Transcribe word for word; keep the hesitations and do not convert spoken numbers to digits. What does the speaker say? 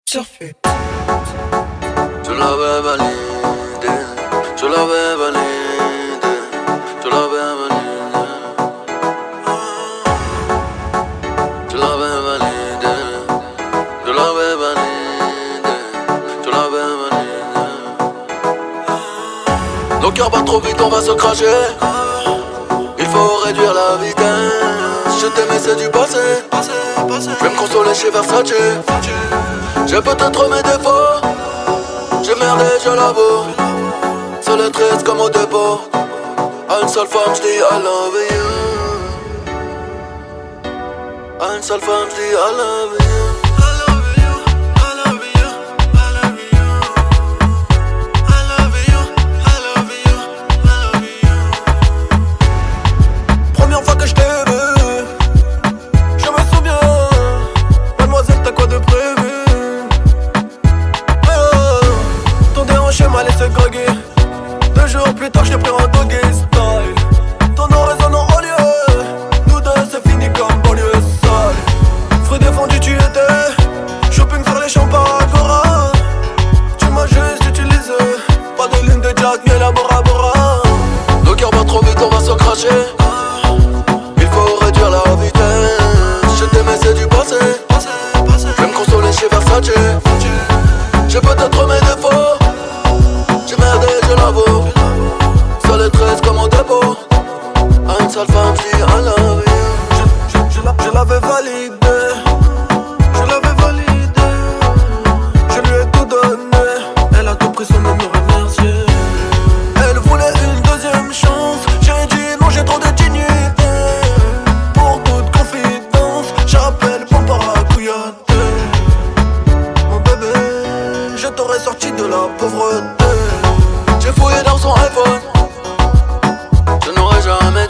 surfer. Je l'avais validé, je l'avais validé, je l'avais validé. Je l'avais validé, je l'avais validé, je l'avais validé. Nos cœurs battent trop vite, on va se cracher. Il faut réduire la vitesse. Je t'aimais, c'est du passé. Je vais me consoler chez Versace. J'ai peut-être mes défauts. J'ai merdé, je l'avoue. Seul triste comme au dépôt. À une seule femme, j'dis I love you. À une seule femme, j'dis I love you. Deux jours plus tard, j't'ai pris en doggy style. Ton nom résonne en haut lieu. Nous deux, c'est fini comme banlieue sale. Fruit défendu, tu étais. Shopping sur les champs par Agora. Tu m'as juste utilisé. Pas de ligne de Jack, ni la Bora Bora. Nos cœurs battent trop vite, on va se cracher. Il faut réduire la vitesse. Je t'aimais, c'est du passé. Je vais me consoler chez Versace. J'ai peut-être mes défauts. J'ai merdé, je l'avoue. Seul et treize comme au dépôt. À une seule femme, j'dis I love you. Je, je, je, la, je l'avais validé. Je l'avais validé. Je lui ai tout donné. Elle a tout pris sans même me remercier. Elle voulait une deuxième chance. J'ai dit non, j'ai trop de dignité. Pour toute confidence, j'appelle pour Paracouillate. Mon bébé, je t'aurais sorti de la pauvreté. J'ai fouillé dans son iPhone. Je n'aurais jamais